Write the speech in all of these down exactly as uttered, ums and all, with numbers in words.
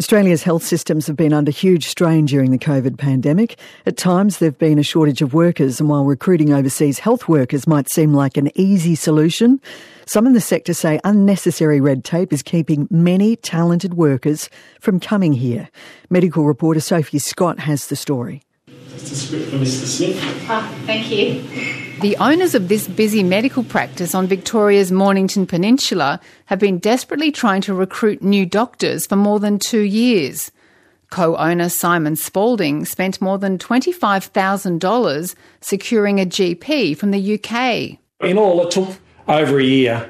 Australia's health systems have been under huge strain during the COVID pandemic. At times, there have been a shortage of workers, and while recruiting overseas health workers might seem like an easy solution, some in the sector say unnecessary red tape is keeping many talented workers from coming here. Medical reporter Sophie Scott has the story. Just a script for Mister Smith. Ah, thank you. The owners of this busy medical practice on Victoria's Mornington Peninsula have been desperately trying to recruit new doctors for more than two years. Co-owner Simon Spalding spent more than twenty-five thousand dollars securing a G P from the U K. In all, it took over a year,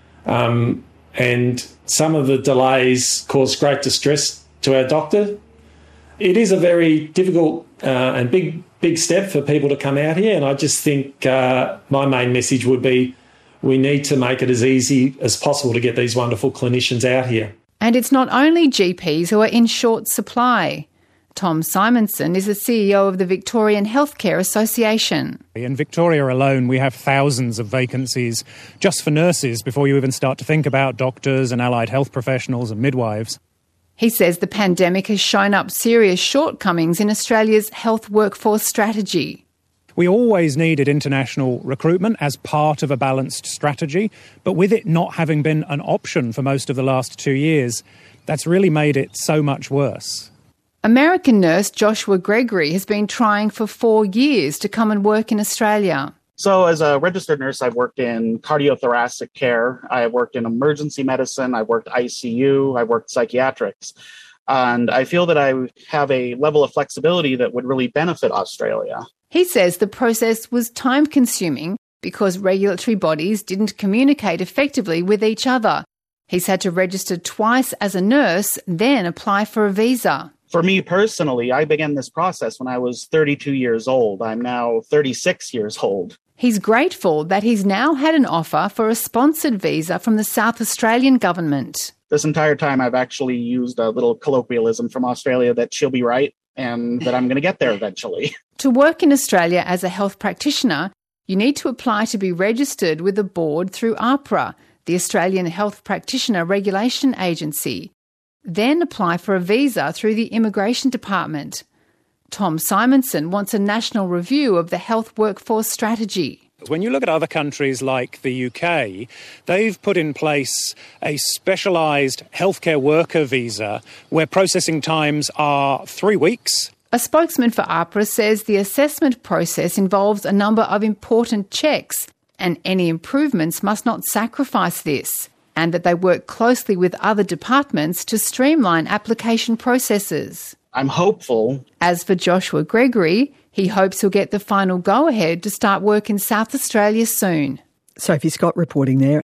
um, and some of the delays caused great distress to our doctor. It is a very difficult uh, and big, big step for people to come out here, and I just think uh, my main message would be we need to make it as easy as possible to get these wonderful clinicians out here. And it's not only G Ps who are in short supply. Tom Simonson is the C E O of the Victorian Healthcare Association. In Victoria alone, we have thousands of vacancies just for nurses before you even start to think about doctors and allied health professionals and midwives. He says the pandemic has shown up serious shortcomings in Australia's health workforce strategy. We always needed international recruitment as part of a balanced strategy, but with it not having been an option for most of the last two years, that's really made it so much worse. American nurse Joshua Gregory has been trying for four years to come and work in Australia. So as a registered nurse, I've worked in cardiothoracic care, I worked in emergency medicine, I worked I C U, I worked psychiatrics. And I feel that I have a level of flexibility that would really benefit Australia. He says the process was time-consuming because regulatory bodies didn't communicate effectively with each other. He's had to register twice as a nurse, then apply for a visa. For me personally, I began this process when I was thirty-two years old. I'm now thirty-six years old. He's grateful that he's now had an offer for a sponsored visa from the South Australian government. This entire time I've actually used a little colloquialism from Australia that she'll be right and that I'm going to get there eventually. To work in Australia as a health practitioner, you need to apply to be registered with a board through AHPRA, the Australian Health Practitioner Regulation Agency. Then apply for a visa through the Immigration Department. Tom Simonson wants a national review of the health workforce strategy. When you look at other countries like the U K, they've put in place a specialised healthcare worker visa where processing times are three weeks. A spokesman for AHPRA says the assessment process involves a number of important checks and any improvements must not sacrifice this, and that they work closely with other departments to streamline application processes. I'm hopeful. As for Joshua Gregory, he hopes he'll get the final go-ahead to start work in South Australia soon. Sophie Scott reporting there.